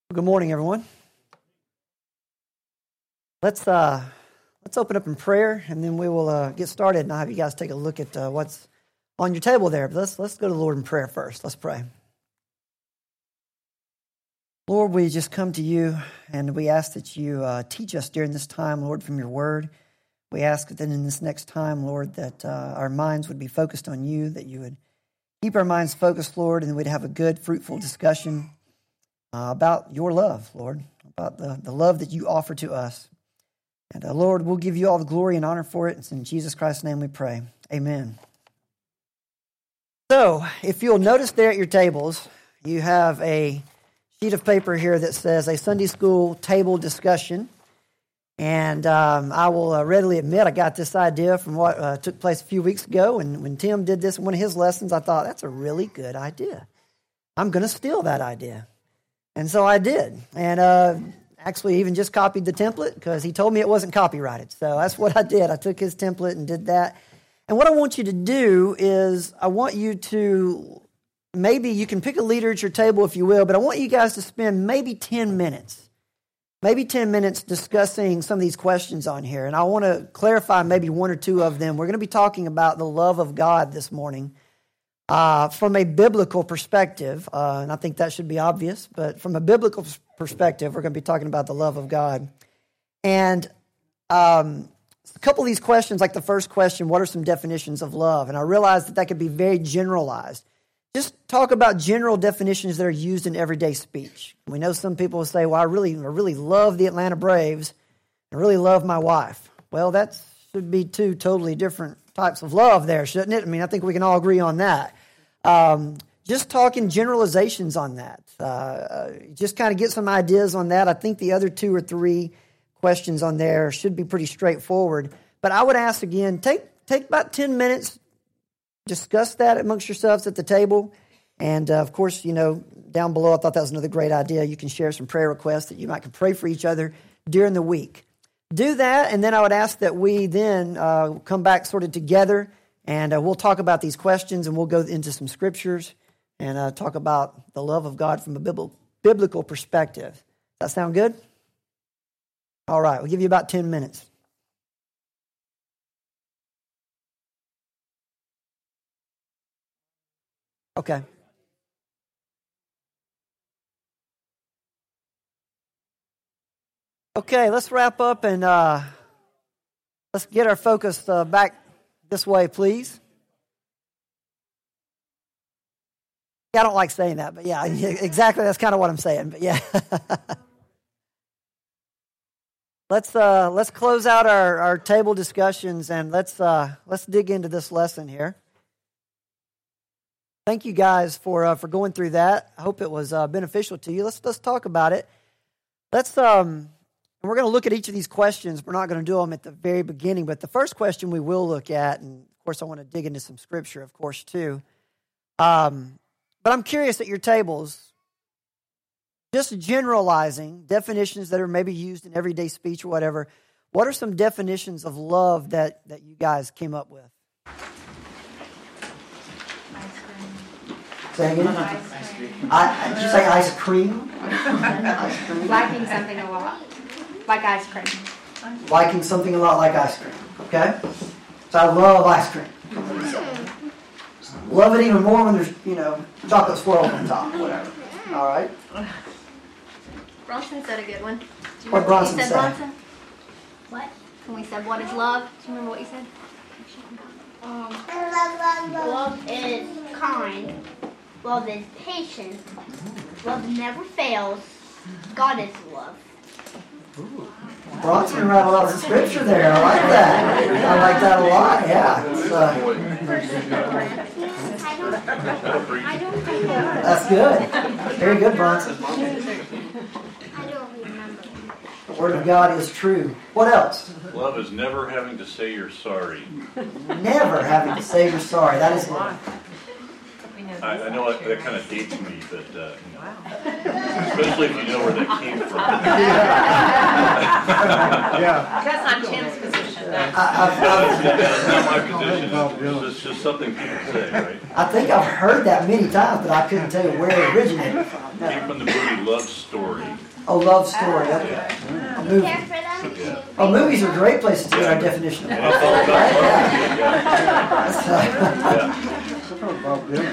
Good morning, everyone. Let's open up in prayer, and then we will get started. And I'll have you guys take a look at what's on your table there. But let's go to the Lord in prayer first. Let's pray. Lord, we just come to you, and we ask that you teach us during this time, Lord, from your word. We ask that in this next time, Lord, that our minds would be focused on you, that you would keep our minds focused, Lord, and we'd have a good, fruitful discussion about your love, Lord, about the love that you offer to us. And Lord, we'll give you all the glory and honor for it. It's in Jesus Christ's name we pray. Amen. So, if you'll notice there at your tables, you have a sheet of paper here that says a Sunday school table discussion. And I will readily admit I got this idea from what took place a few weeks ago. And when Tim did this in one of his lessons, I thought, that's a really good idea. I'm going to steal that idea. And so I did, and actually even just copied the template because he told me it wasn't copyrighted. So that's what I did. I took his template and did that. And what I want you to do is I want you to, maybe you can pick a leader at your table if you will, but I want you guys to spend maybe 10 minutes discussing some of these questions on here. And I want to clarify maybe one or two of them. We're going to be talking about the love of God this morning. From a biblical perspective, and I think that should be obvious, but from a biblical perspective, we're going to be talking about the love of God. And a couple of these questions, like the first question, what are some definitions of love? And I realize that could be very generalized. Just talk about general definitions that are used in everyday speech. We know some people will say, well, I really love the Atlanta Braves. I really love my wife. Well, that should be two totally different types of love there, shouldn't it? I mean, I think we can all agree on that. Just talking generalizations on that. Just kind of get some ideas on that. I think the other two or three questions on there should be pretty straightforward. But I would ask again, take about 10 minutes, discuss that amongst yourselves at the table. And of course, down below, I thought that was another great idea. You can share some prayer requests that you might can pray for each other during the week. Do that, and then I would ask that we then come back sort of together, and we'll talk about these questions, and we'll go into some scriptures and talk about the love of God from a biblical perspective. Does that sound good? All right, we'll give you about 10 minutes. Okay. Okay, let's wrap up and let's get our focus back this way, please. Yeah, I don't like saying that, but yeah, exactly. That's kind of what I'm saying. But yeah, let's close out our table discussions and let's dig into this lesson here. Thank you guys for going through that. I hope it was beneficial to you. Let's talk about it. And we're going to look at each of these questions. We're not going to do them at the very beginning, but the first question we will look at, and of course I want to dig into some scripture, of course, too. But I'm curious at your tables, just generalizing definitions that are maybe used in everyday speech or whatever, what are some definitions of love that you guys came up with? Say again? Ice cream. Did you say ice cream? Ice cream? Liking something a lot. Like ice cream. Liking something a lot like ice cream. Okay? So I love ice cream. Love it even more when there's, chocolate swirl on top, whatever. All right? Bronson said a good one. What Bronson said? Bronson? What? When we said, what is love? Do you remember what you said? Love is kind. Love is patient. Love never fails. God is love. Ooh. Bronson rattled off the scripture there. I like that. I like that a lot. Yeah. That's good. Very good, Bronson. I don't remember. The Word of God is true. What else? Love is never having to say you're sorry. Never having to say you're sorry. That is love. I know that kind of dates me, but especially if you know where that came from. Yeah. That's not Tim's position. That's not my position. It's just something people say, right? I think I've heard that many times, but I couldn't tell you where it originated from. Came from the movie Love Story. Oh, love story. Okay. A movie. Care for them. Yeah. Oh, movies are great places to get our definition of And love. it's all about love. Yeah.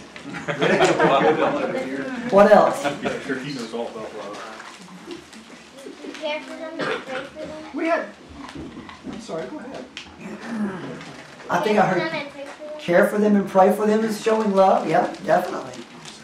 What else? Yeah, sure, he knows all about love. You care for them. You pray for them. We had. I'm sorry, go ahead. I think I Care for them heard and pray for them. care for them and pray for them is showing love. Yeah, definitely.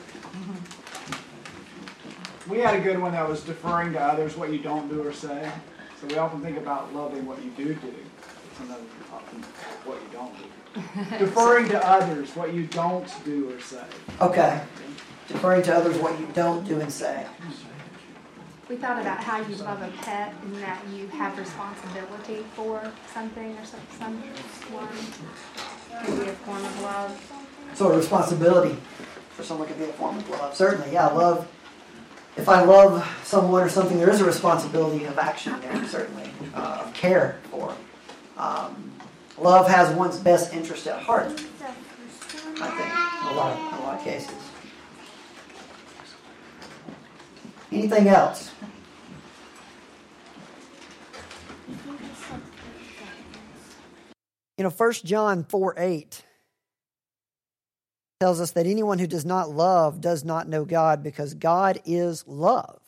We had a good one that was deferring to others what you don't do or say. So we often think about loving what you do. It's another often what you don't do. Deferring to others what you don't do or say. Okay. Deferring to others what you don't do and say. We thought about how you love a pet and that you have responsibility for something or someone. Can be a form of love. So a responsibility for someone can be a form of love. Certainly, yeah, love. If I love someone or something, there is a responsibility of action there, certainly, of care for. Love has one's best interest at heart, I think, in a lot of cases. Anything else? You know, 1 John 4:8 tells us that anyone who does not love does not know God, because God is love.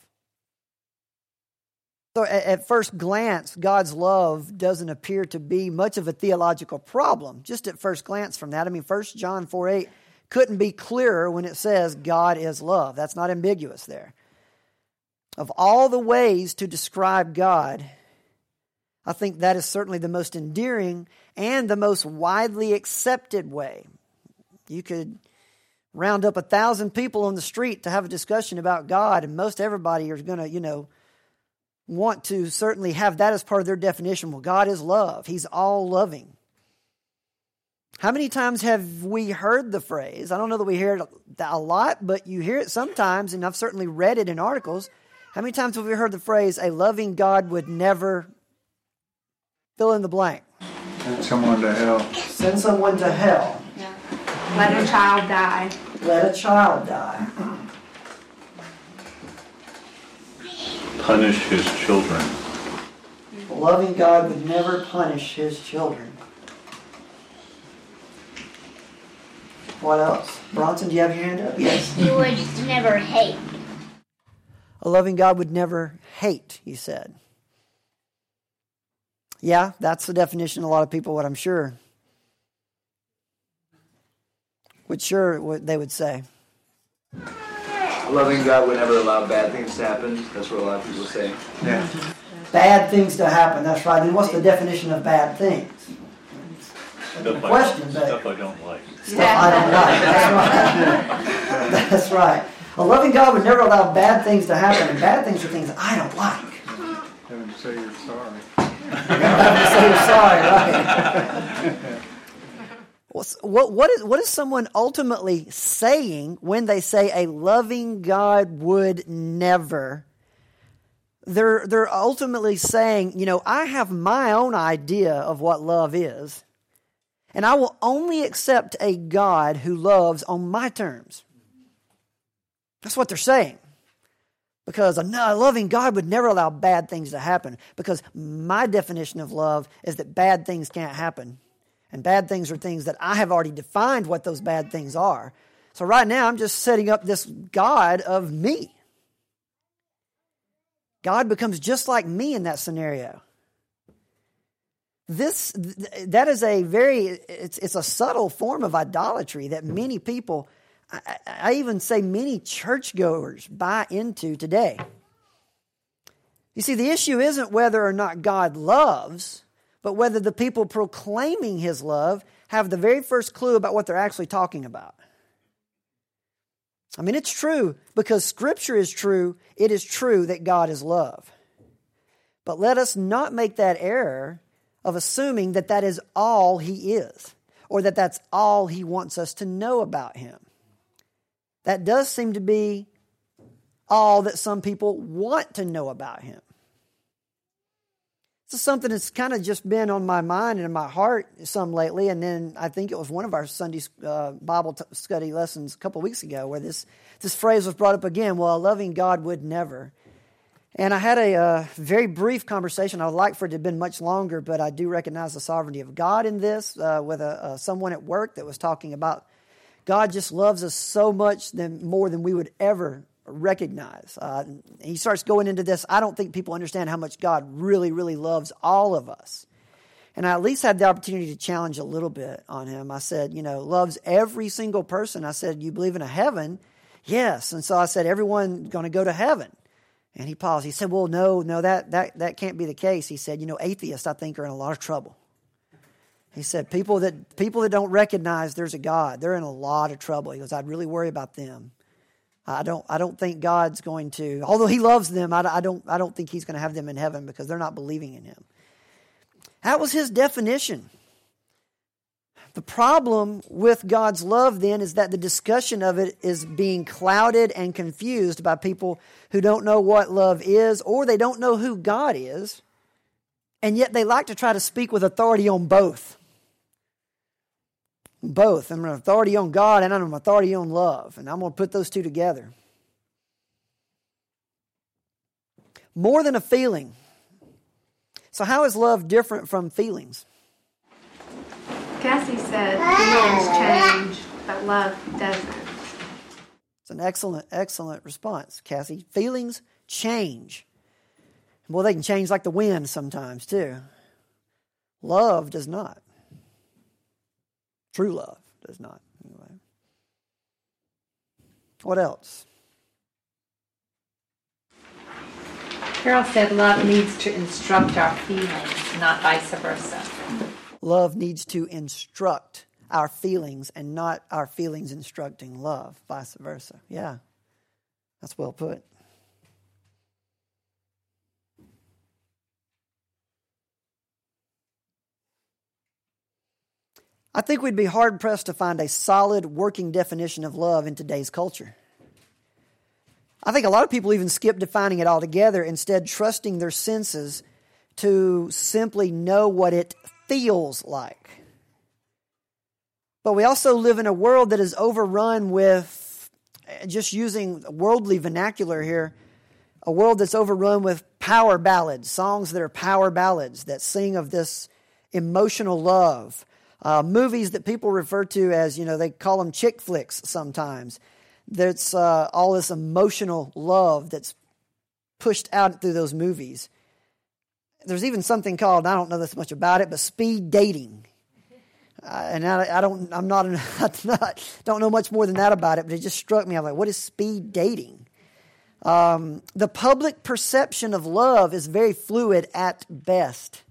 So at first glance, God's love doesn't appear to be much of a theological problem, just at first glance from that. I mean, 1 John 4:8 couldn't be clearer when it says God is love. That's not ambiguous there. Of all the ways to describe God, I think that is certainly the most endearing and the most widely accepted way. You could round up 1,000 people on the street to have a discussion about God, and most everybody is going to, want to certainly have that as part of their definition. Well, God is love. He's all loving. How many times have we heard the phrase? I don't know that we hear it a lot, but you hear it sometimes, and I've certainly read it in articles. How many times have we heard the phrase, a loving God would never fill in the blank? Send someone to hell. Send someone to hell. Yeah. Let a child die. Let a child die. Punish his children. A loving God would never punish his children. What else? Bronson, do you have your hand up? Yes. You would never hate. A loving God would never hate, you said. Yeah, that's the definition of a lot of people, what I'm sure what they would say. A loving God would never allow bad things to happen. That's what a lot of people say. Yeah. Bad things to happen, that's right. And what's the definition of bad things? Stuff I don't like. Stuff I don't like. That's right. That's right. A loving God would never allow bad things to happen, and bad things are things I don't like. Have him say you're sorry. You never have to say you're sorry, right? What is someone ultimately saying when they say a loving God would never? They're ultimately saying, I have my own idea of what love is, and I will only accept a God who loves on my terms. That's what they're saying. Because a loving God would never allow bad things to happen. Because my definition of love is that bad things can't happen. And bad things are things that I have already defined what those bad things are. So right now I'm just setting up this God of me. God becomes just like me in that scenario. That is it's a subtle form of idolatry that many people, I even say many churchgoers buy into today. You see, the issue isn't whether or not God loves, but whether the people proclaiming His love have the very first clue about what they're actually talking about. I mean, it's true because Scripture is true. It is true that God is love. But let us not make that error of assuming that that is all He is, or that that's all He wants us to know about Him. That does seem to be all that some people want to know about Him. This is something that's kind of just been on my mind and in my heart some lately. And then I think it was one of our Sunday Bible study lessons a couple of weeks ago where this phrase was brought up again. Well, a loving God would never. And I had a very brief conversation. I would like for it to have been much longer, but I do recognize the sovereignty of God in this with someone at work that was talking about God just loves us so much more than we would ever recognize. He starts going into this. I don't think people understand how much God really, really loves all of us. And I at least had the opportunity to challenge a little bit on him. I said, loves every single person. I said, you believe in a heaven? Yes. And so I said, everyone going to go to heaven. And he paused. He said, well, no, that can't be the case. He said, atheists, I think, are in a lot of trouble. He said, people that don't recognize there's a God, they're in a lot of trouble. He goes, I'd really worry about them. I don't think God's going to, although He loves them, I don't think He's going to have them in heaven because they're not believing in Him. That was his definition. The problem with God's love then is that the discussion of it is being clouded and confused by people who don't know what love is, or they don't know who God is, and yet they like to try to speak with authority on both. Both. I'm an authority on God and I'm an authority on love. And I'm going to put those two together. More than a feeling. So how is love different from feelings? Cassie said feelings change, but love doesn't. It's an excellent response, Cassie. Feelings change. Well, they can change like the wind sometimes too. Love does not. True love does not. Anyway. What else? Carol said love needs to instruct our feelings, not vice versa. Love needs to instruct our feelings and not our feelings instructing love, vice versa. Yeah, that's well put. I think we'd be hard-pressed to find a solid working definition of love in today's culture. I think a lot of people even skip defining it altogether, instead trusting their senses to simply know what it feels like. But we also live in a world that is overrun with, just using worldly vernacular here, a world that's overrun with power ballads, songs that are power ballads that sing of this emotional love. Movies that people refer to as, they call them chick flicks sometimes. That's all this emotional love that's pushed out through those movies. There's even something called, I don't know this much about it, but speed dating. And I don't know much more than that about it, but it just struck me. I'm like, what is speed dating? The public perception of love is very fluid at best.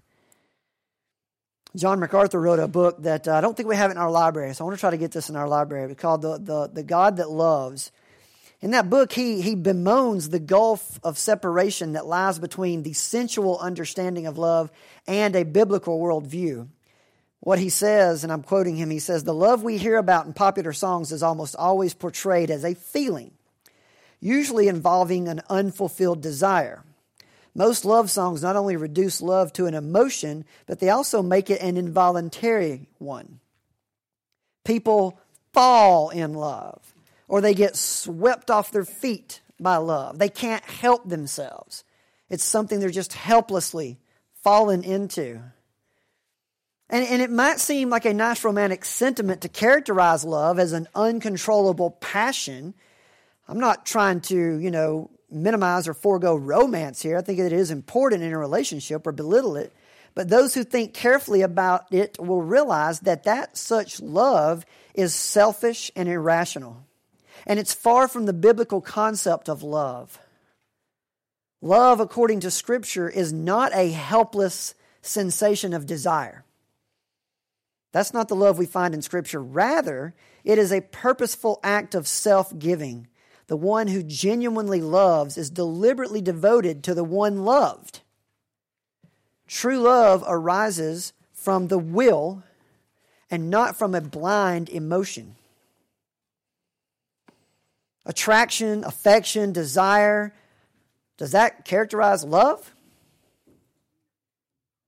John MacArthur wrote a book that I don't think we have it in our library, so I want to try to get this in our library. It's called The God That Loves. In that book, he bemoans the gulf of separation that lies between the sensual understanding of love and a biblical worldview. What he says, and I'm quoting him, he says, the love we hear about in popular songs is almost always portrayed as a feeling, usually involving an unfulfilled desire. Most love songs not only reduce love to an emotion, but they also make it an involuntary one. People fall in love, or they get swept off their feet by love. They can't help themselves. It's something they're just helplessly fallen into. And it might seem like a nice romantic sentiment to characterize love as an uncontrollable passion. I'm not trying to, minimize or forego romance here. I think it is important in a relationship or belittle it. But those who think carefully about it will realize that such love is selfish and irrational. And it's far from the biblical concept of love. Love, according to Scripture, is not a helpless sensation of desire. That's not the love we find in Scripture. Rather, it is a purposeful act of self-giving. The one who genuinely loves is deliberately devoted to the one loved. True love arises from the will and not from a blind emotion. Attraction, affection, desire, does that characterize love?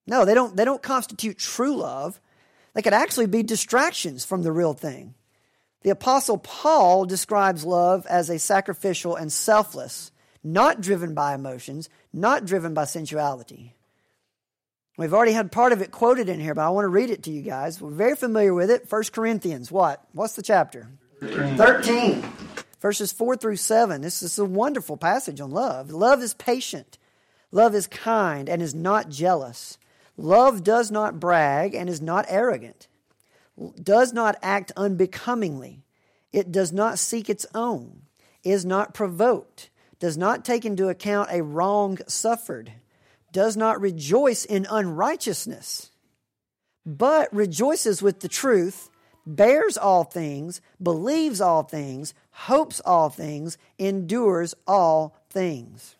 No, they don't constitute true love. They could actually be distractions from the real thing. The Apostle Paul describes love as a sacrificial and selfless, not driven by emotions, not driven by sensuality. We've already had part of it quoted in here, but I want to read it to you guys. We're very familiar with it. 1 Corinthians, what? What's the chapter? 13. Verses 4 through 7. This is a wonderful passage on love. Love is patient. Love is kind and is not jealous. Love does not brag and is not arrogant. Does not act unbecomingly. It does not seek its own. Is not provoked. Does not take into account a wrong suffered. Does not rejoice in unrighteousness, but rejoices with the truth, bears all things, believes all things, hopes all things, endures all things.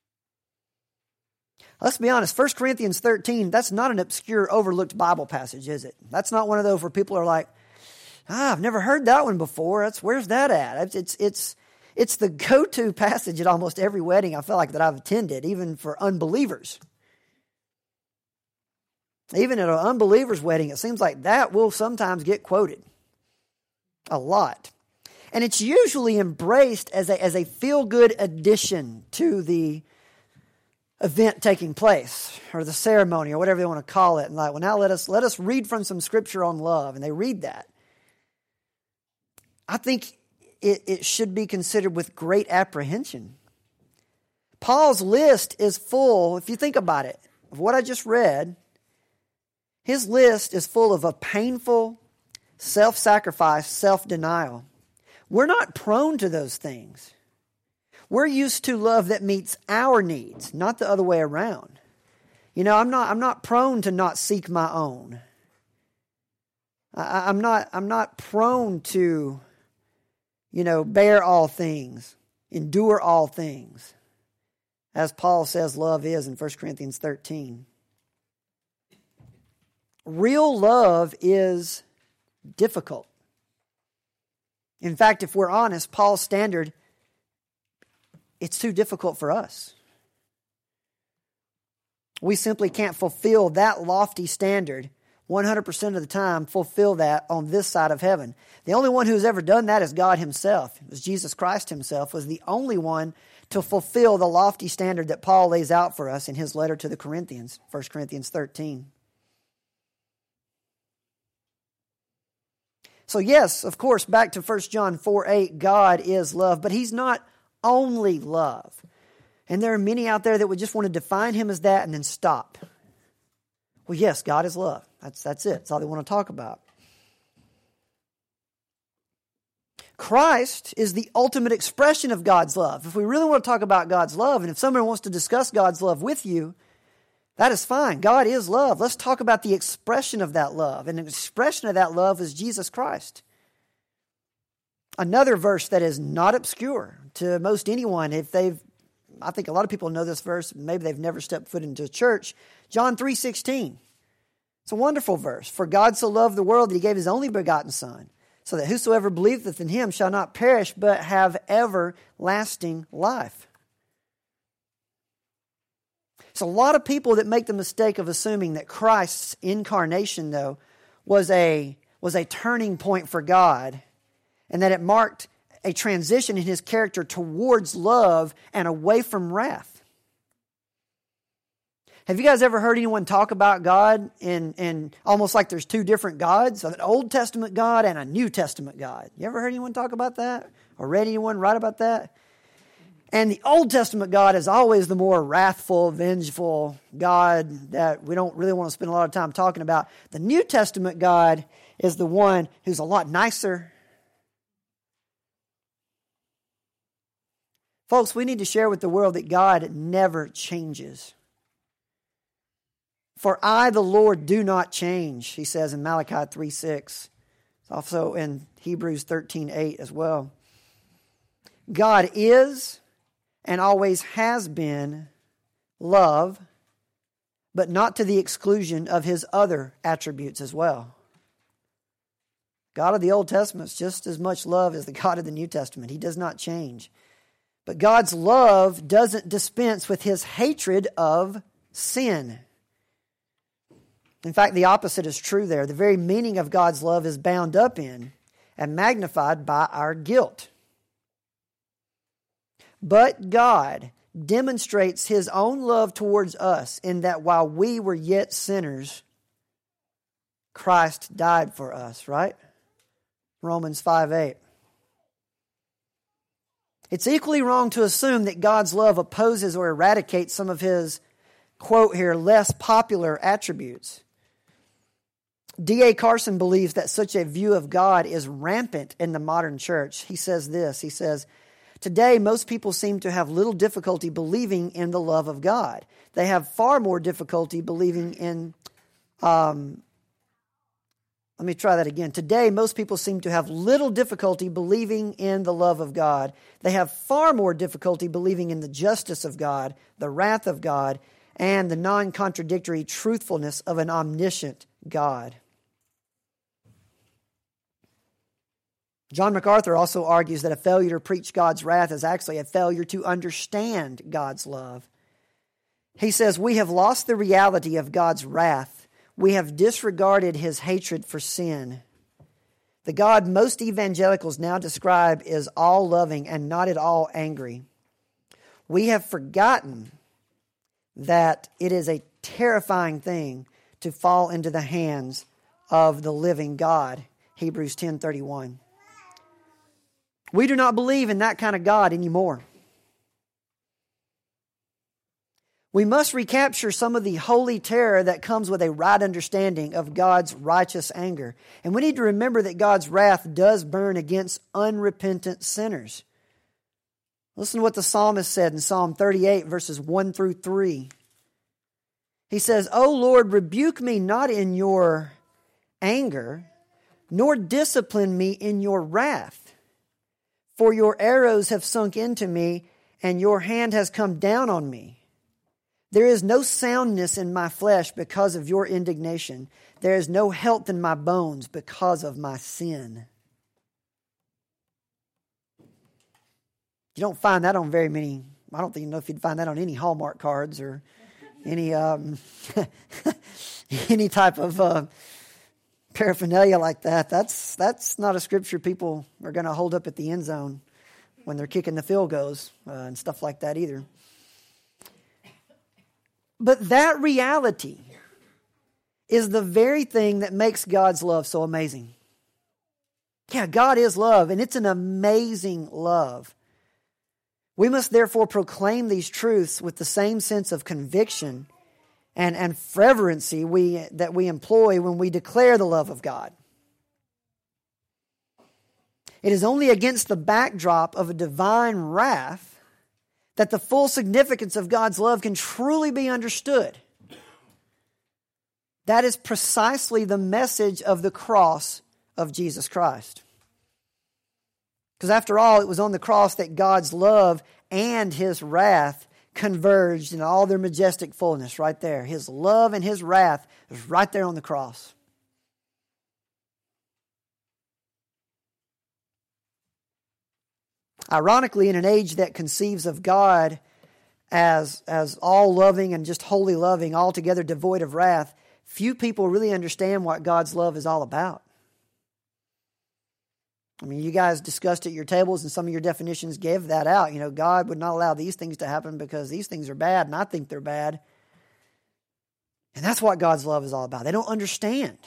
Let's be honest, 1 Corinthians 13, that's not an obscure, overlooked Bible passage, is it? That's not one of those where people are like, I've never heard that one before. Where's that at? It's the go-to passage at almost every wedding I feel like that I've attended, even for unbelievers. Even at an unbeliever's wedding, it seems like that will sometimes get quoted. A lot. And it's usually embraced as a feel-good addition to the event taking place, or the ceremony, or whatever they want to call it. And like, well, now let us read from some scripture on love. And they read that. I think it should be considered with great apprehension. Paul's list is full, if you think about it, of what I just read. His list is full of a painful self-sacrifice, self-denial. We're not prone to those things. We're used to love that meets our needs, not the other way around. You know, I'm not prone to not seek my own. I'm not prone to, bear all things, endure all things, as Paul says love is in 1 Corinthians 13. Real love is difficult. In fact, if we're honest, Paul's standard, it's too difficult for us. We simply can't fulfill that lofty standard 100% of the time, fulfill that on this side of heaven. The only one who's ever done that is God himself. It was Jesus Christ himself was the only one to fulfill the lofty standard that Paul lays out for us in his letter to the Corinthians, 1 Corinthians 13. So yes, of course, back to 1 John 4:8, God is love, but he's not only love. And there are many out there that would just want to define him as that and then stop. Well, yes, God is love. That's it. That's all they want to talk about. Christ is the ultimate expression of God's love. If we really want to talk about God's love, and if someone wants to discuss God's love with you, that is fine. God is love. Let's talk about the expression of that love. And the expression of that love is Jesus Christ. Another verse that is not obscure to most anyone, I think a lot of people know this verse, maybe they've never stepped foot into a church. John 3:16. It's a wonderful verse. For God so loved the world that he gave his only begotten Son, so that whosoever believeth in him shall not perish, but have everlasting life. So a lot of people that make the mistake of assuming that Christ's incarnation, though, was a turning point for God, and that it marked a transition in his character towards love and away from wrath. Have you guys ever heard anyone talk about God in almost like there's two different gods, an Old Testament God and a New Testament God? You ever heard anyone talk about that? Or read anyone write about that? And the Old Testament God is always the more wrathful, vengeful God that we don't really want to spend a lot of time talking about. The New Testament God is the one who's a lot nicer. Folks, we need to share with the world that God never changes. For I, the Lord, do not change, he says in Malachi 3:6. It's also in Hebrews 13:8 as well. God is and always has been love, but not to the exclusion of his other attributes as well. God of the Old Testament is just as much love as the God of the New Testament. He does not change. But God's love doesn't dispense with his hatred of sin. In fact, the opposite is true there. The very meaning of God's love is bound up in and magnified by our guilt. But God demonstrates His own love towards us in that while we were yet sinners, Christ died for us, right? Romans 5:8. It's equally wrong to assume that God's love opposes or eradicates some of His, quote here, less popular attributes. D.A. Carson believes that such a view of God is rampant in the modern church. He says this, he says, today most people seem to have little difficulty believing in the love of God. They have far more difficulty believing in, let me try that again. Today most people seem to have little difficulty believing in the love of God. They have far more difficulty believing in the justice of God, the wrath of God, and the non-contradictory truthfulness of an omniscient God. John MacArthur also argues that a failure to preach God's wrath is actually a failure to understand God's love. He says, we have lost the reality of God's wrath. We have disregarded His hatred for sin. The God most evangelicals now describe is all-loving and not at all angry. We have forgotten that it is a terrifying thing to fall into the hands of the living God. Hebrews 10:31. We do not believe in that kind of God anymore. We must recapture some of the holy terror that comes with a right understanding of God's righteous anger. And we need to remember that God's wrath does burn against unrepentant sinners. Listen to what the psalmist said in Psalm 38, verses 1 through 3. He says, O Lord, rebuke me not in your anger, nor discipline me in your wrath. For your arrows have sunk into me, and your hand has come down on me. There is no soundness in my flesh because of your indignation. There is no health in my bones because of my sin. You don't find that on very many, I don't think you know if you'd find that on any Hallmark cards or any any type of paraphernalia like that. That's not a scripture people are going to hold up at the end zone when they're kicking the field goals and stuff like that either. But that reality is the very thing that makes God's love so amazing. Yeah, God is love, and it's an amazing love. We must therefore proclaim these truths with the same sense of conviction and fervency that we employ when we declare the love of God. It is only against the backdrop of a divine wrath that the full significance of God's love can truly be understood. That is precisely the message of the cross of Jesus Christ. Because after all, it was on the cross that God's love and His wrath converged in all their majestic fullness right there. His love and His wrath is right there on the cross. Ironically, in an age that conceives of God as all-loving and just wholly loving, altogether devoid of wrath, few people really understand what God's love is all about. I mean, you guys discussed at your tables and some of your definitions gave that out. You know, God would not allow these things to happen because these things are bad and I think they're bad. And that's what God's love is all about. They don't understand.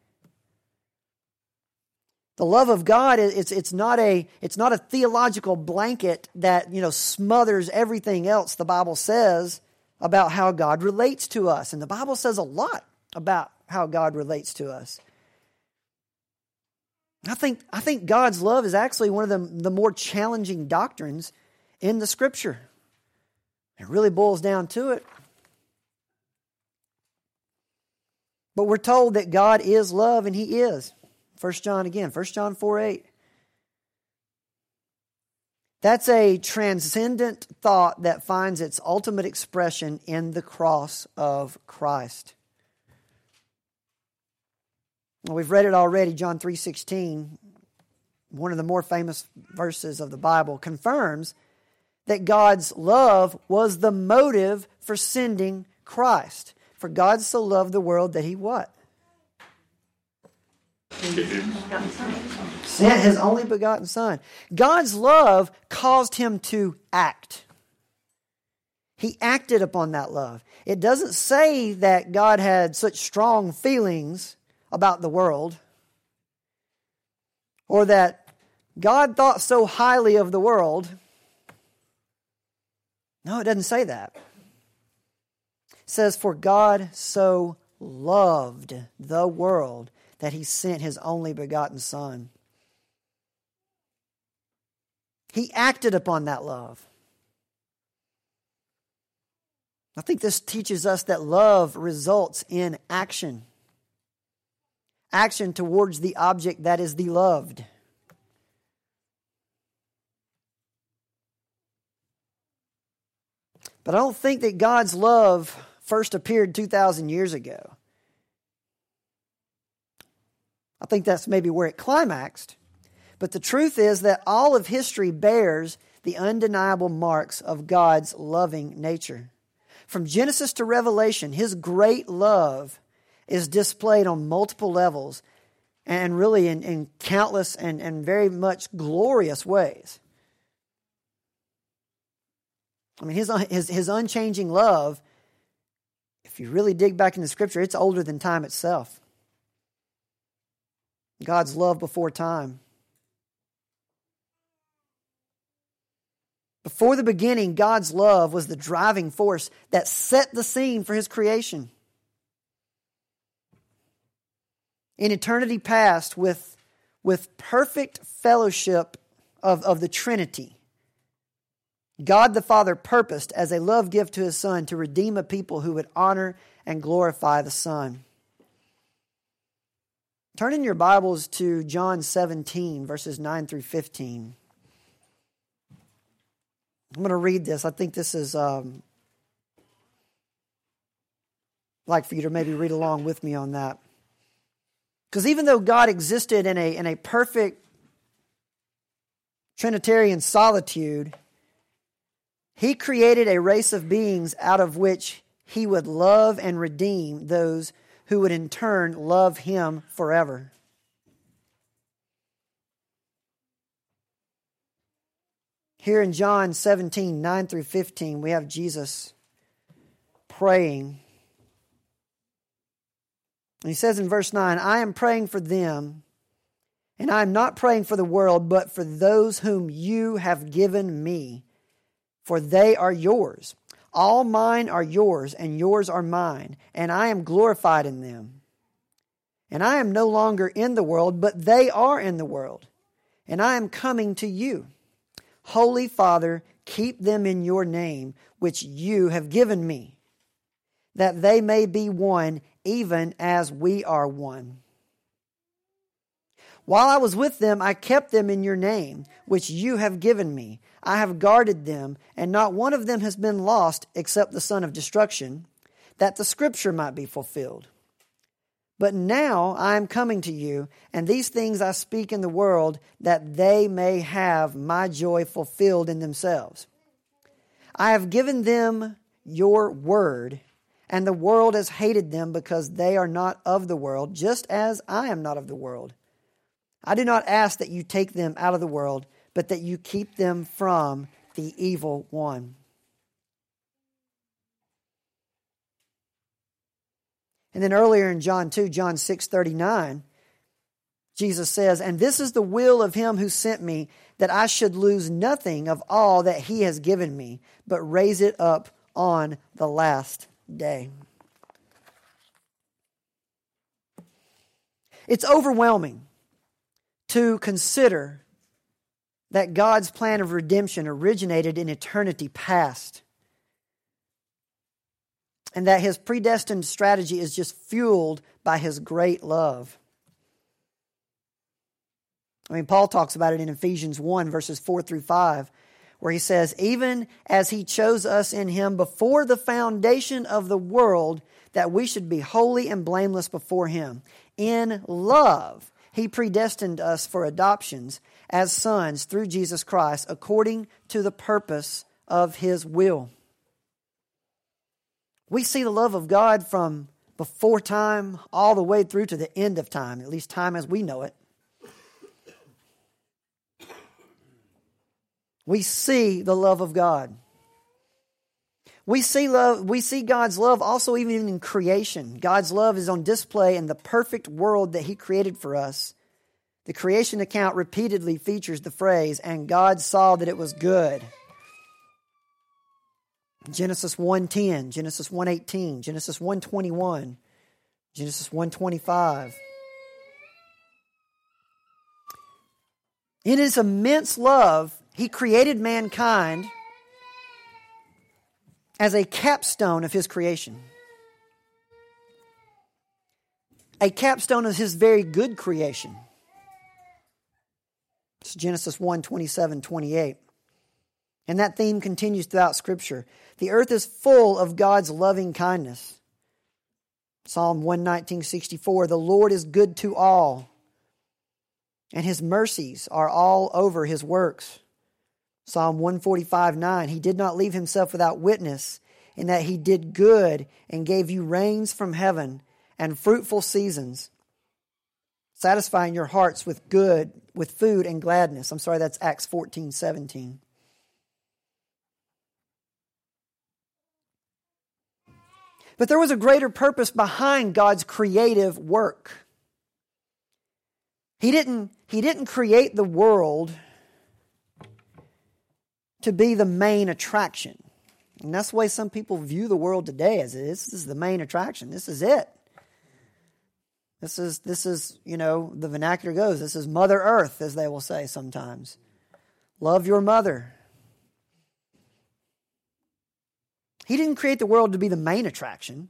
The love of God, it's not a theological blanket that, smothers everything else the Bible says about how God relates to us. And the Bible says a lot about how God relates to us. I think God's love is actually one of the more challenging doctrines in the Scripture. It really boils down to it. But we're told that God is love, and He is. 1 John 4:8. That's a transcendent thought that finds its ultimate expression in the cross of Christ. Well, we've read it already, John 3:16, one of the more famous verses of the Bible, confirms that God's love was the motive for sending Christ. For God so loved the world that He what? Sent his only begotten Son. God's love caused him to act. He acted upon that love. It doesn't say that God had such strong feelings about the world, or that God thought so highly of the world. No, it doesn't say that. It says, for God so loved the world that he sent his only begotten Son. He acted upon that love. I think this teaches us that love results in action. Action towards the object that is the loved. But I don't think that God's love first appeared 2,000 years ago. I think that's maybe where it climaxed. But the truth is that all of history bears the undeniable marks of God's loving nature. From Genesis to Revelation, his great love is displayed on multiple levels and really in countless and very much glorious ways. I mean, his unchanging love, if you really dig back into Scripture, it's older than time itself. God's love before time. Before the beginning, God's love was the driving force that set the scene for his creation. In eternity past, with perfect fellowship of the Trinity, God the Father purposed as a love gift to his Son to redeem a people who would honor and glorify the Son. Turn in your Bibles to John 17, verses 9 through 15. I'm going to read this. I think this is like for you to maybe read along with me on that. Because even though God existed in a perfect Trinitarian solitude, he created a race of beings out of which he would love and redeem those who would in turn love him forever. Here in John 17, 9 through 15, we have Jesus praying. And he says in verse 9, I am praying for them, and I am not praying for the world, but for those whom you have given me, for they are yours. All mine are yours, and yours are mine, and I am glorified in them. And I am no longer in the world, but they are in the world, and I am coming to you. Holy Father, keep them in your name, which you have given me, that they may be one, even as we are one. While I was with them, I kept them in your name, which you have given me. I have guarded them, and not one of them has been lost except the son of destruction, that the scripture might be fulfilled. But now I am coming to you, and these things I speak in the world, that they may have my joy fulfilled in themselves. I have given them your word, and the world has hated them because they are not of the world, just as I am not of the world. I do not ask that you take them out of the world, but that you keep them from the evil one. And then earlier in John 2, John 6:39, Jesus says, and this is the will of him who sent me, that I should lose nothing of all that he has given me, but raise it up on the last day. It's overwhelming to consider that God's plan of redemption originated in eternity past, and that his predestined strategy is just fueled by his great love. I mean, Paul talks about it in Ephesians 1, verses 4 through 5, where he says, even as he chose us in him before the foundation of the world, that we should be holy and blameless before him. In love, he predestined us for adoptions as sons through Jesus Christ, according to the purpose of his will. We see the love of God from before time, all the way through to the end of time, at least time as we know it. We see the love of God. We see God's love also even in creation. God's love is on display in the perfect world that He created for us. The creation account repeatedly features the phrase, "And God saw that it was good." Genesis 1:10, Genesis 1:18, Genesis 1:21, Genesis 1:25. In His immense love, He created mankind as a capstone of His creation. A capstone of His very good creation. It's Genesis 1:27-28. And that theme continues throughout Scripture. The earth is full of God's loving kindness. Psalm 119:64, "The Lord is good to all, and His mercies are all over His works." Psalm 145:9, "He did not leave Himself without witness, in that He did good and gave you rains from heaven and fruitful seasons, satisfying your hearts with food and gladness." I'm sorry, that's Acts 14:17. But there was a greater purpose behind God's creative work. He didn't create the world to be the main attraction. And that's the way some people view the world today, as this is the main attraction. This is it. This is, the vernacular goes, this is Mother Earth, as they will say sometimes. Love your mother. He didn't create the world to be the main attraction.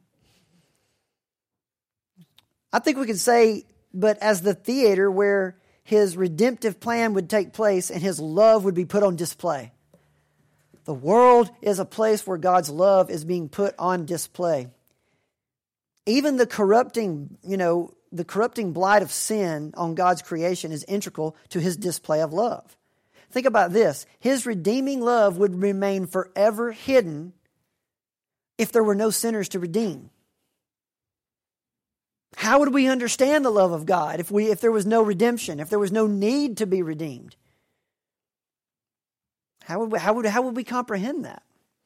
I think we could say, but as the theater where His redemptive plan would take place and His love would be put on display. The world is a place where God's love is being put on display. Even the corrupting blight of sin on God's creation is integral to His display of love. Think about this. His redeeming love would remain forever hidden if there were no sinners to redeem. How would we understand the love of God if there was no redemption, if there was no need to be redeemed? How would we comprehend that?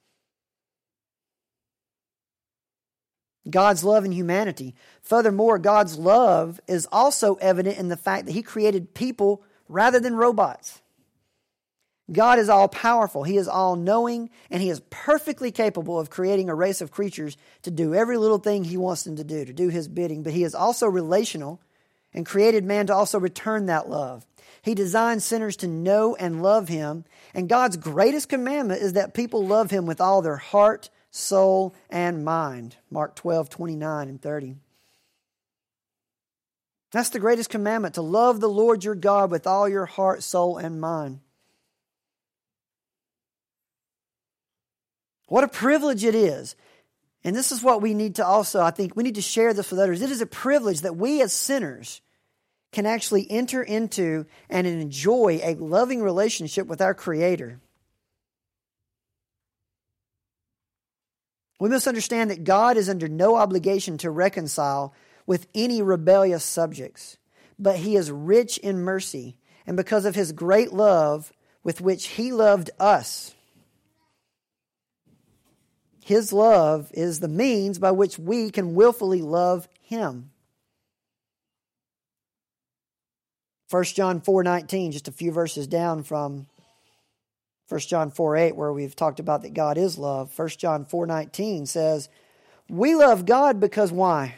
God's love in humanity. Furthermore, God's love is also evident in the fact that He created people rather than robots. God is all-powerful. He is all-knowing, and He is perfectly capable of creating a race of creatures to do every little thing He wants them to do His bidding. But He is also relational and created man to also return that love. He designed sinners to know and love Him, and God's greatest commandment is that people love Him with all their heart, soul, and mind. Mark 12:29 and 30. That's the greatest commandment, to love the Lord your God with all your heart, soul, and mind. What a privilege it is. And this is what we need to also, I think, we need to share this with others. It is a privilege that we as sinners can actually enter into and enjoy a loving relationship with our Creator. We must understand that God is under no obligation to reconcile with any rebellious subjects, but He is rich in mercy, and because of His great love with which He loved us, His love is the means by which we can willfully love Him. 1 John 4:19, just a few verses down from 1 John 4:8, where we've talked about that God is love. 1 John 4:19 says, we love God because why?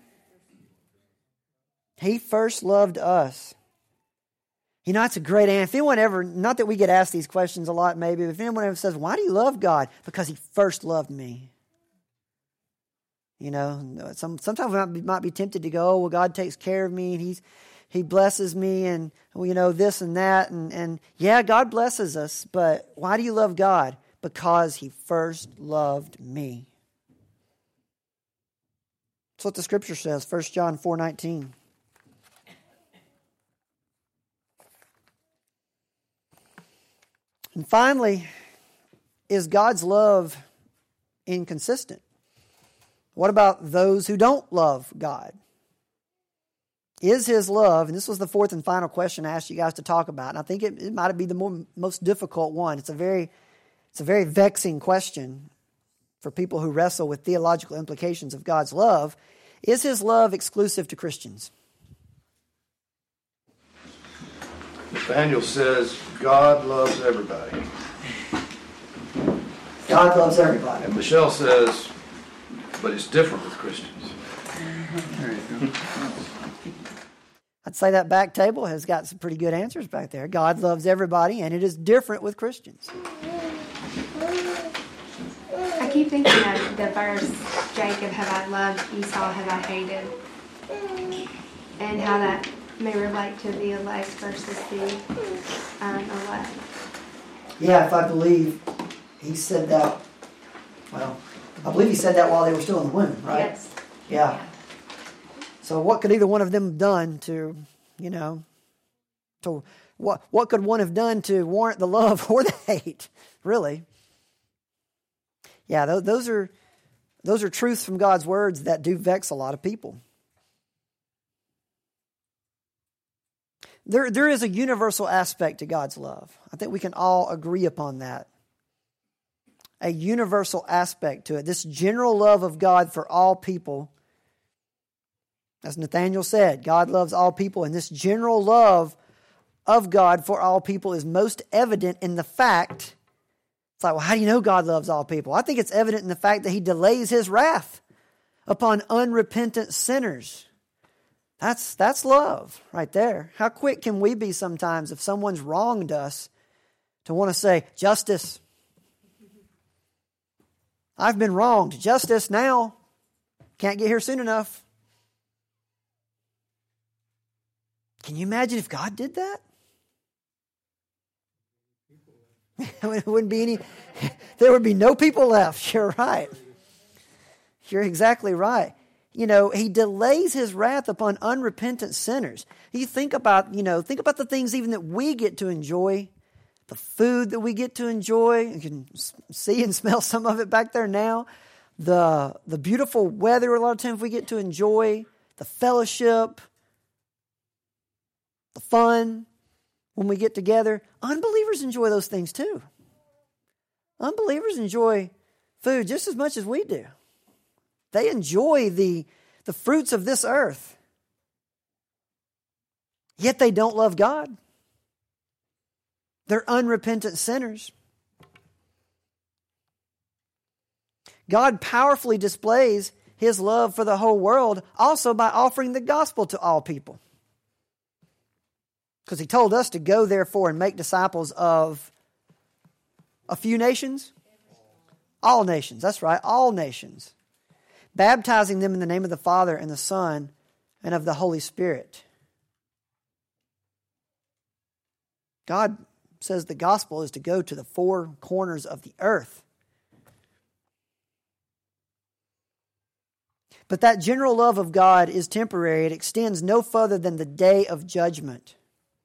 He first loved us. That's a great answer. If anyone ever, not that we get asked these questions a lot maybe, but if anyone ever says, why do you love God? Because He first loved me. Sometimes we might be tempted to go, well, God takes care of me and He blesses me and, this and that. And yeah, God blesses us, but why do you love God? Because He first loved me. That's what the Scripture says, 1 John 4:19. And finally, is God's love inconsistent? What about those who don't love God? Is His love, and this was the fourth and final question I asked you guys to talk about, and I think it might be the most difficult one. It's a very vexing question for people who wrestle with theological implications of God's love. Is His love exclusive to Christians? Nathaniel says God loves everybody. God loves everybody. And Michelle says, but it's different with Christians. There you go. I'd say that back table has got some pretty good answers back there. God loves everybody, and it is different with Christians. I keep thinking of the verse, Jacob have I loved, Esau have I hated, and how that may relate to the elect versus the elect. Yeah, if I believe he said that, well, I believe he said that while they were still in the womb, right? Yes. Yeah. So what could either one of them have done to what could one have done to warrant the love or the hate, really? Yeah, those are truths from God's words that do vex a lot of people. There is a universal aspect to God's love. I think we can all agree upon that. A universal aspect to it. This general love of God for all people. As Nathaniel said, God loves all people, and this general love of God for all people is most evident in the fact, it's like, well, how do you know God loves all people? I think it's evident in the fact that He delays His wrath upon unrepentant sinners. That's love right there. How quick can we be sometimes if someone's wronged us to want to say, justice. I've been wronged. Justice now. Can't get here soon enough. Can you imagine if God did that? It wouldn't be any, there would be no people left. You're right. You're exactly right. He delays His wrath upon unrepentant sinners. You think about the things even that we get to enjoy, the food that we get to enjoy. You can see and smell some of it back there now. The beautiful weather a lot of times we get to enjoy, the fellowship, the fun when we get together. Unbelievers enjoy those things too. Unbelievers enjoy food just as much as we do. They enjoy the fruits of this earth. Yet they don't love God. They're unrepentant sinners. God powerfully displays His love for the whole world also by offering the gospel to all people. Because He told us to go, therefore, and make disciples of a few nations? All nations. That's right, all nations. Baptizing them in the name of the Father and the Son and of the Holy Spirit. God says the gospel is to go to the four corners of the earth. But that general love of God is temporary. It extends no further than the day of judgment.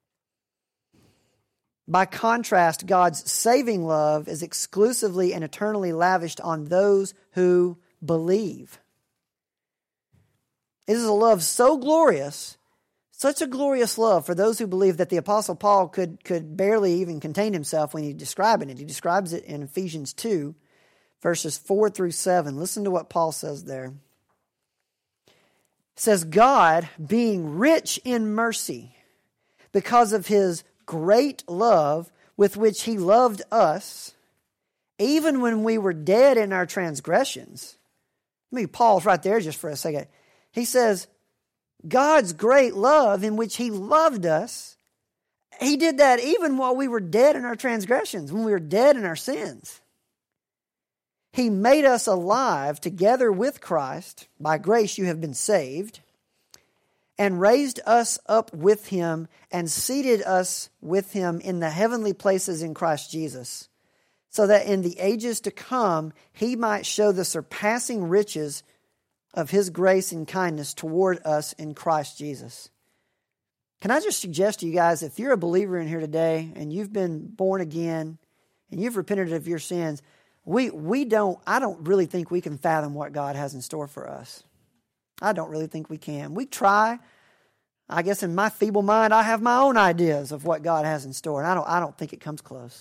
By contrast, God's saving love is exclusively and eternally lavished on those who believe. It is a love so glorious, such a glorious love for those who believe that the Apostle Paul could barely even contain himself when he's describing it. He describes it in Ephesians 2, verses 4 through 7. Listen to what Paul says there. It says, God, being rich in mercy, because of His great love with which He loved us, even when we were dead in our transgressions. Paul's right there just for a second. He says, God's great love in which He loved us, He did that even while we were dead in our transgressions, when we were dead in our sins. He made us alive together with Christ. By grace you have been saved. And raised us up with Him and seated us with Him in the heavenly places in Christ Jesus, so that in the ages to come He might show the surpassing riches of His grace and kindness toward us in Christ Jesus. Can I just suggest to you guys, if you're a believer in here today and you've been born again and you've repented of your sins, I don't really think we can fathom what God has in store for us. I don't really think we can. We try. I guess in my feeble mind, I have my own ideas of what God has in store, and I don't think it comes close.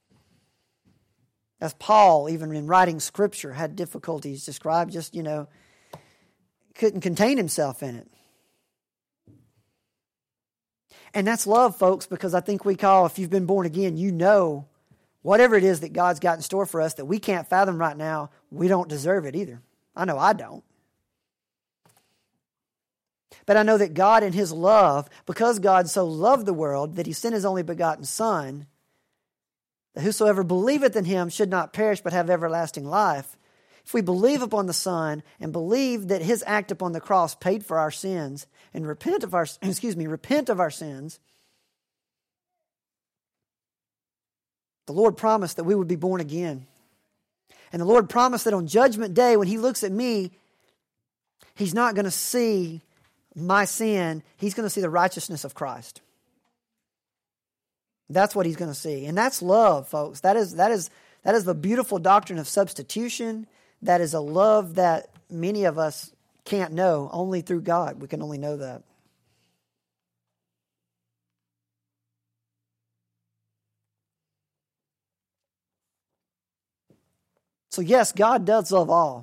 As Paul, even in writing Scripture, had difficulties described, just, couldn't contain himself in it. And that's love, folks, because I think if you've been born again, you know whatever it is that God's got in store for us that we can't fathom right now, we don't deserve it either. I know I don't. But I know that God in His love, because God so loved the world that He sent His only begotten Son, that whosoever believeth in Him should not perish but have everlasting life. If we believe upon the Son and believe that His act upon the cross paid for our sins and repent of our sins, the Lord promised that we would be born again. And the Lord promised that on Judgment Day, when He looks at me, He's not going to see my sin. He's going to see the righteousness of Christ. That's what He's going to see. And that's love, folks. That is the beautiful doctrine of substitution. That is a love that many of us can't know. Only through God we can only know that. So yes, God does love all,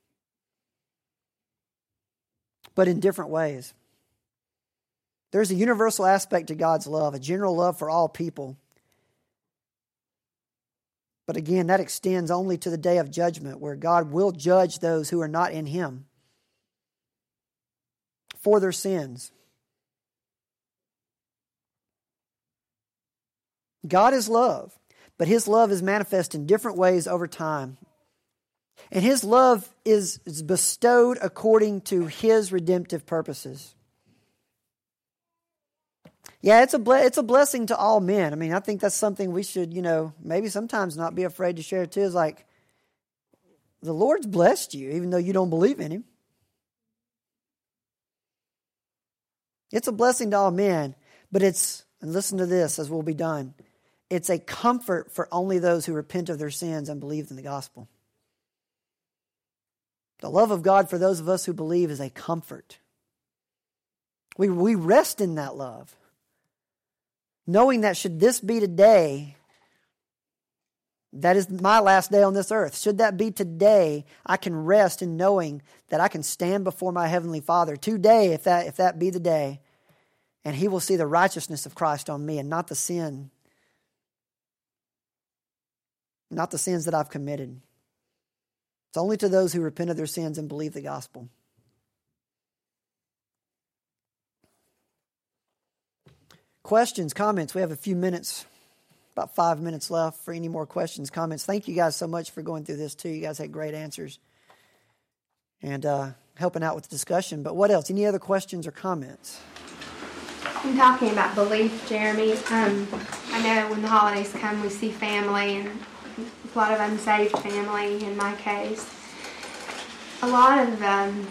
but in different ways. There's a universal aspect to God's love, a general love for all people. But again, that extends only to the day of judgment, where God will judge those who are not in Him for their sins. God is love, but His love is manifest in different ways over time. And His love is bestowed according to His redemptive purposes. Yeah, it's a blessing to all men. I mean, I think that's something we should, maybe sometimes not be afraid to share too. Is like, the Lord's blessed you, even though you don't believe in Him. It's a blessing to all men, but and listen to this as we'll be done, it's a comfort for only those who repent of their sins and believe in the gospel. The love of God for those of us who believe is a comfort. We rest in that love, knowing that should this be today, that is my last day on this earth. Should that be today, I can rest in knowing that I can stand before my Heavenly Father today, if that be the day, and He will see the righteousness of Christ on me and not the sins that I've committed. It's only to those who repent of their sins and believe the gospel. Questions, comments? We have a few minutes, about 5 minutes left for any more questions, comments. Thank you guys so much for going through this too. You guys had great answers and helping out with the discussion. But what else? Any other questions or comments? In talking about belief, Jeremy, I know when the holidays come, we see family and a lot of unsaved family in my case. A lot of them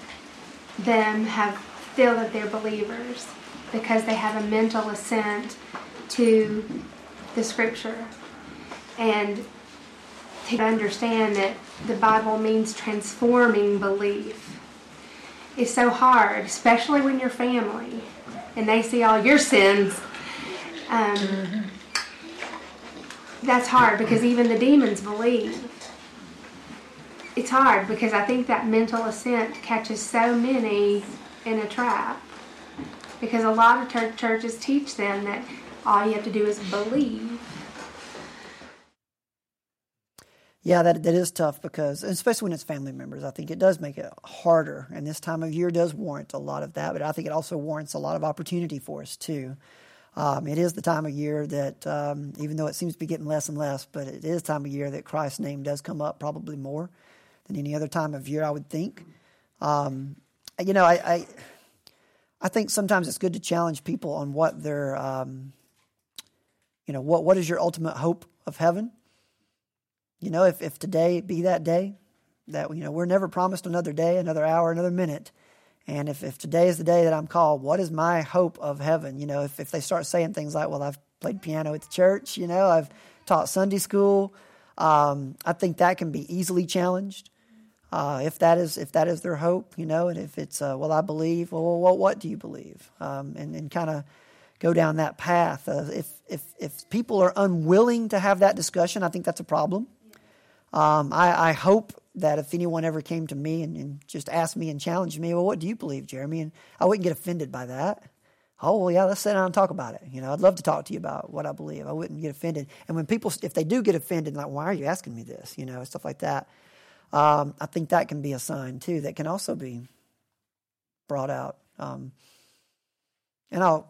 feel that they're believers because they have a mental assent to the Scripture and to understand that the Bible means transforming belief. It's so hard, especially when you're family and they see all your sins. That's hard because even the demons believe. It's hard because I think that mental assent catches so many in a trap. Because a lot of churches teach them that all you have to do is believe. Yeah, that is tough because, especially when it's family members, I think it does make it harder. And this time of year does warrant a lot of that, but I think it also warrants a lot of opportunity for us too. It is the time of year that, even though it seems to be getting less and less, but it is time of year that Christ's name does come up probably more than any other time of year, I would think. I think sometimes it's good to challenge people on what their, what is your ultimate hope of heaven? If today be that day, that, we're never promised another day, another hour, another minute. And if today is the day that I'm called, what is my hope of heaven? If they start saying things like, well, I've played piano at the church, I've taught Sunday school, I think that can be easily challenged. If that is their hope, and if it's, I believe, well, what do you believe? And kind of go down that path. If people are unwilling to have that discussion, I think that's a problem. I hope that if anyone ever came to me and just asked me and challenged me, well, what do you believe, Jeremy? And I wouldn't get offended by that. Oh, well, yeah, let's sit down and talk about it. I'd love to talk to you about what I believe. I wouldn't get offended. And when people, if they do get offended, like, why are you asking me this? Stuff like that. I think that can be a sign, too, that can also be brought out. That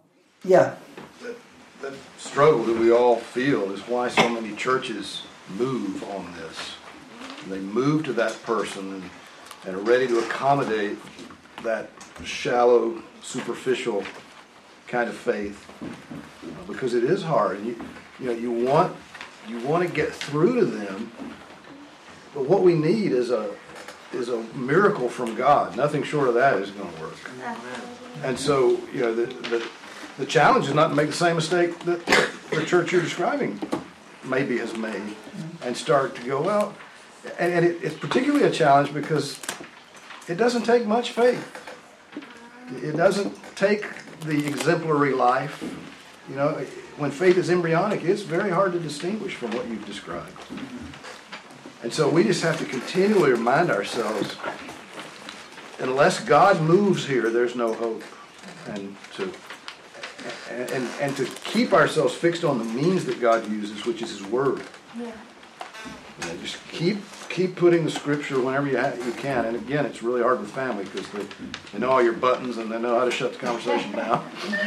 struggle that we all feel is why so many churches move on this. They move to that person and are ready to accommodate that shallow, superficial kind of faith, because it is hard. And you want to get through to them, but what we need is a miracle from God. Nothing short of that is going to work. And so the challenge is not to make the same mistake that the church you're describing maybe has made, and start to go, well, and it's particularly a challenge because it doesn't take much faith. It doesn't take the exemplary life. When faith is embryonic, it's very hard to distinguish from what you've described. And so we just have to continually remind ourselves, unless God moves here, there's no hope. And to keep ourselves fixed on the means that God uses, which is His Word. Yeah. Just keep putting the Scripture whenever you can. And again, it's really hard with family because they know all your buttons and they know how to shut the conversation down.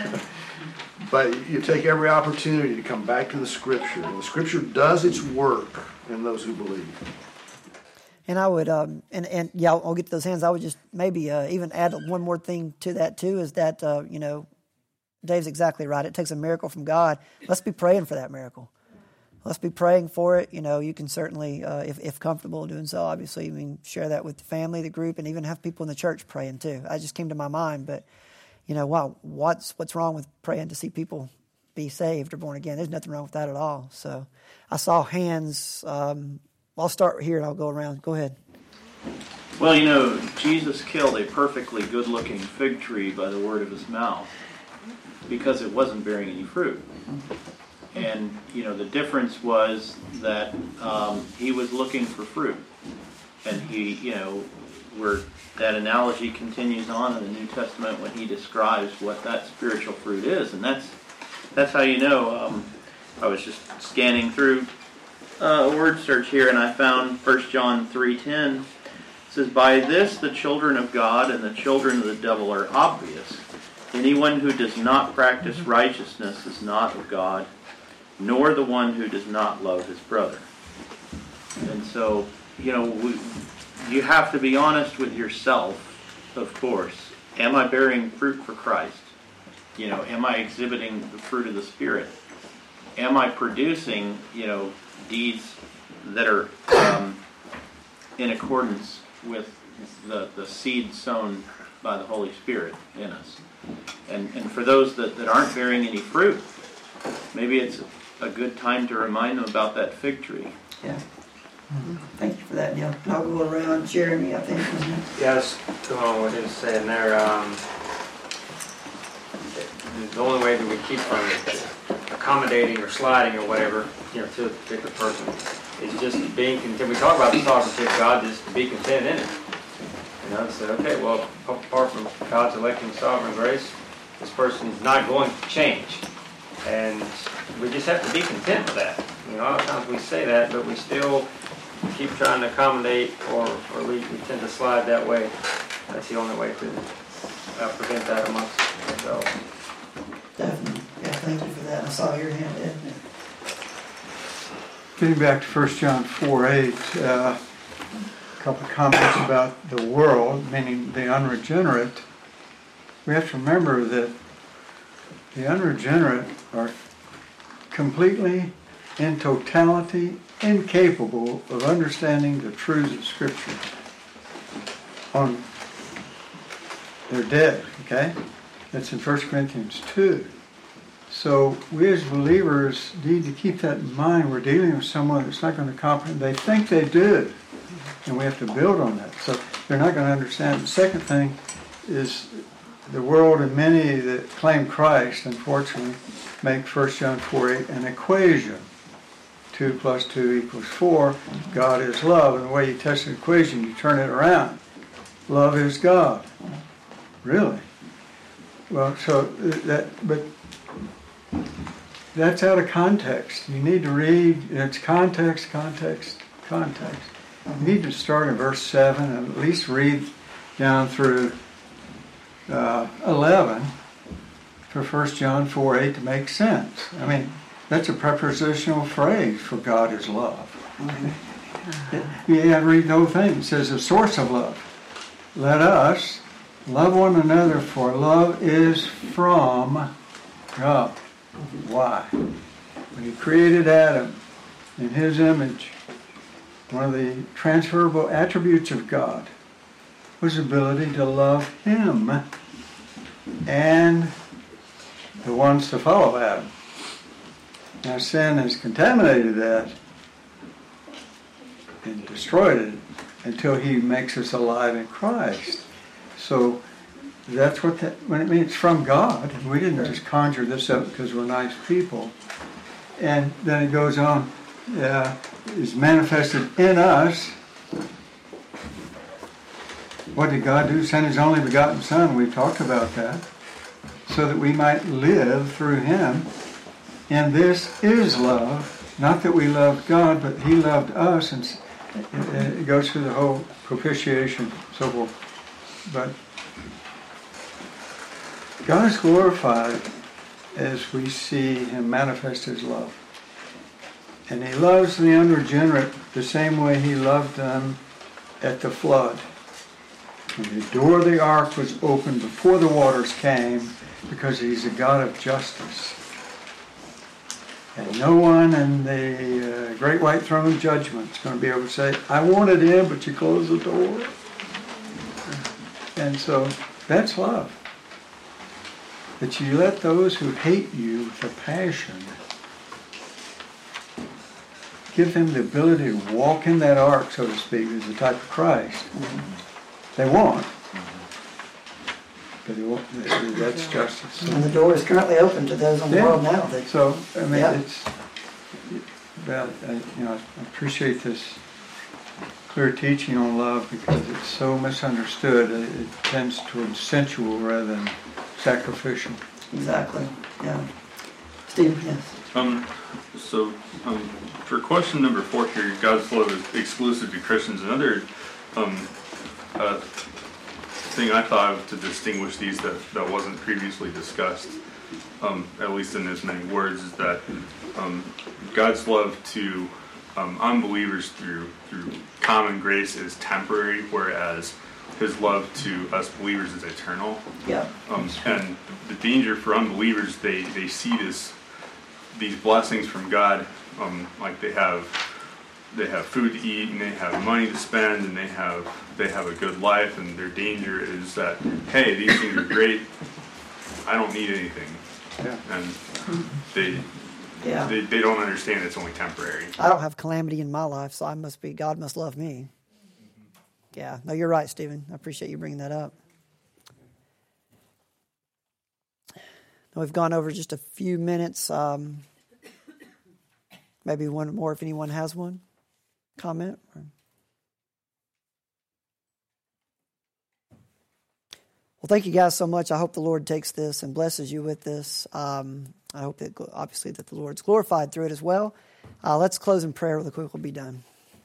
But you take every opportunity to come back to the Scripture. And the Scripture does its work in those who believe. And I would, I'll get to those hands. I would just maybe even add one more thing to that too, is that, Dave's exactly right. It takes a miracle from God. Let's be praying for that miracle. Let's be praying for it. You can certainly, if comfortable doing so, obviously, share that with the family, the group, and even have people in the church praying too. That just came to my mind. But, what's wrong with praying to see people be saved or born again? There's nothing wrong with that at all. So I saw hands. I'll start here and I'll go around. Go ahead. Well, Jesus killed a perfectly good-looking fig tree by the word of His mouth because it wasn't bearing any fruit. And, the difference was that He was looking for fruit. And He, where that analogy continues on in the New Testament when He describes what that spiritual fruit is. And that's how I was just scanning through a word search here, and I found 1 John 3:10. It says, "By this the children of God and the children of the devil are obvious. Anyone who does not practice righteousness is not of God, nor the one who does not love his brother." And so, you have to be honest with yourself, of course. Am I bearing fruit for Christ? Am I exhibiting the fruit of the Spirit? Am I producing, deeds that are in accordance with the seed sown by the Holy Spirit in us? And for those that aren't bearing any fruit, maybe it's a good time to remind them about that fig tree. Yeah. Mm-hmm. Thank you for that, Neil. I'll go around. Jeremy, I think. Yes, to on what he was saying there. The only way that we keep from accommodating or sliding or whatever, to a particular person, is just being content. We talk about the sovereignty of God, just to be content in it. Say, okay, well, apart from God's electing sovereign grace, this person is not going to change. And we just have to be content with that. A lot of times we say that, but we still keep trying to accommodate, or we tend to slide that way. That's the only way to prevent that amongst ourselves. Definitely. Yeah, thank you for that. I saw your hand, Ed. Getting back to 1 John 4:8, a couple of comments about the world, meaning the unregenerate. We have to remember that the unregenerate are completely, in totality, incapable of understanding the truths of Scripture. They're dead, okay? That's in 1 Corinthians 2. So we as believers need to keep that in mind. We're dealing with someone that's not going to comprehend. They think they do, and we have to build on that. So they're not going to understand. The second thing is the world and many that claim Christ, unfortunately, make 1 John 4:8 an equation. 2 + 2 = 4. God is love. And the way you test an equation, you turn it around. Love is God. Really? Well, but that's out of context. You need to read, it's context. You need to start in verse 7 and at least read down through 11 for 1 John 4:8 to make sense. I mean, that's a prepositional phrase for God is love. You have to read the whole thing. It says the source of love. Let us love one another, for love is from God. Why? When He created Adam in His image, one of the transferable attributes of God was the ability to love Him and the ones to follow Adam. Now sin has contaminated that and destroyed it until He makes us alive in Christ. So that's what when it means from God. We didn't just conjure this up because we're nice people. And then it goes on, is manifested in us. What did God do? Send His only begotten Son. We talked about that. So that we might live through Him. And this is love. Not that we loved God, but He loved us. And it goes through the whole propitiation, so forth. But God is glorified as we see Him manifest His love. And He loves the unregenerate the same way He loved them at the flood. When the door of the ark was opened before the waters came, because He's a God of justice. And no one in the great white throne judgment is going to be able to say, I wanted Him, but you closed the door. And so that's love. That you let those who hate you with a passion, give them the ability to walk in that ark, so to speak, as a type of Christ. They won't. But that's justice. And the door is currently open to those in the world now. So, I mean, it's... Well, I appreciate this clear teaching on love because it's so misunderstood. It tends towards sensual rather than sacrificial. Exactly. Yeah. Steve, yes. So, for question number 4 here, God's love is exclusive to Christians. Another thing I thought of to distinguish these that wasn't previously discussed, at least in as many words, is that God's love to unbelievers through common grace is temporary, whereas His love to us believers is eternal. Yeah. And the danger for unbelievers, they see these blessings from God, like they have food to eat and they have money to spend and they have a good life, and their danger is that, hey, these things are great, I don't need anything. Yeah. And they don't understand it's only temporary. I don't have calamity in my life, so God must love me. Yeah, no, you're right, Stephen. I appreciate you bringing that up. Now we've gone over just a few minutes. Maybe one more if anyone has one. Comment? Well, thank you guys so much. I hope the Lord takes this and blesses you with this. I hope that obviously that the Lord's glorified through it as well. Let's close in prayer really quick. We'll be done.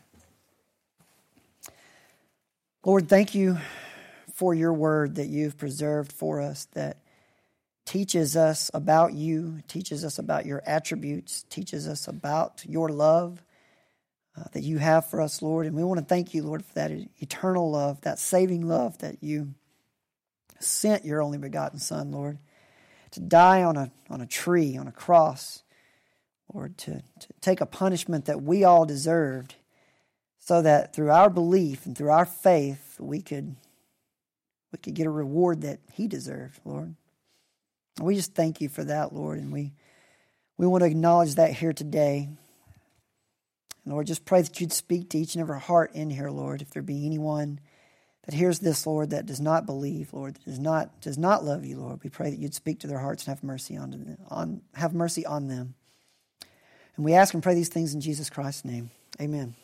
Lord, thank you for your word that you've preserved for us, that teaches us about you, teaches us about your attributes, teaches us about your love that you have for us, Lord. And we want to thank you, Lord, for that eternal love, that saving love that you sent your only begotten Son, Lord, to die on a tree, on a cross, Lord, to take a punishment that we all deserved, so that through our belief and through our faith, we could get a reward that He deserved, Lord. And we just thank you for that, Lord, and we want to acknowledge that here today. And Lord, just pray that you'd speak to each and every heart in here, Lord. If there be anyone that hears this, Lord, that does not believe, Lord, that does not love you, Lord, we pray that you'd speak to their hearts and have mercy on them. And we ask and pray these things in Jesus Christ's name. Amen.